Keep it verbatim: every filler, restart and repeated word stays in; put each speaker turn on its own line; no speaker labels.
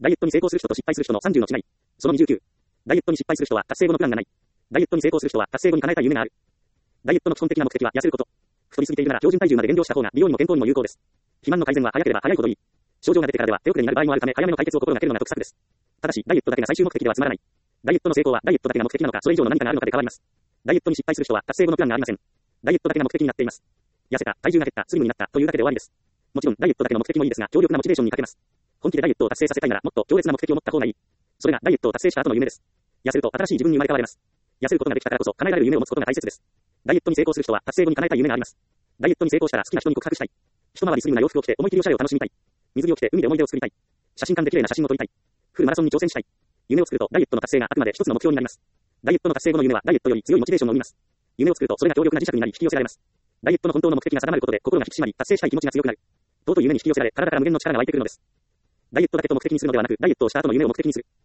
ダイエットに成功する人と失敗する人のさんじゅうの違い。そのにじゅうきゅう。ダイエットに失敗する人は達成後のプランがない。ダイエットに成功する人は達成後に叶えたい夢がある。ダイエットの基本的な目的は痩せること。太りすぎているなら標準体重まで減量した方が美容にも健康にも有効です。肥満の改善は早ければ早いほどいい。症状が出てからでは手遅れになる場合もあるため早めの解決を心がけるのが得策です。ただし、ダイエットだけが最終目的ではつまらない。ダイエットの成功はダイエットだけが目的なのかそれ以上の何かがあるのかで変わります。ダイエットに失敗する人は達成後のプランがありません。ダイエットだけが目的になっています。痩せた、体重が減った、スリムになったというだけで終わりです。もちろんダイエットだけの目的もいいですが強力なモチベーションに欠けます。本気でダイエットを達成させたいならもっと強烈な目的を持った方がいい。それがダイエットを達成した後の夢です。痩せると新しい自分に生まれ変われます。痩せることができたからこそ叶えられる夢を持つことが大切です。ダイエットに成功する人は達成後に叶えたい夢があります。ダイエットに成功したら好きな人に告白したい。一回りスリムな洋服を着て思い切りおしゃれを楽しみたい。水着を着て海で思い出を作りたい。写真館で綺麗な写真を撮りたい。フルマラソンに挑戦したい。夢を作るとダイエットの達成があくまで一つの目標になります。ダイエットの達成後の夢はダイエットより強いモチベーションを生みます。夢を作るとそれが強力な磁石になり引き寄せられます。ダイエットの本当の目的が定まることで心が引き締まり達成したい気持ちが強くなる。尊い夢に引き寄せられ体から無限の力が湧いてくるのです。ダイエットだけと目的にするのではなくダイエットをした後の夢を目的にする。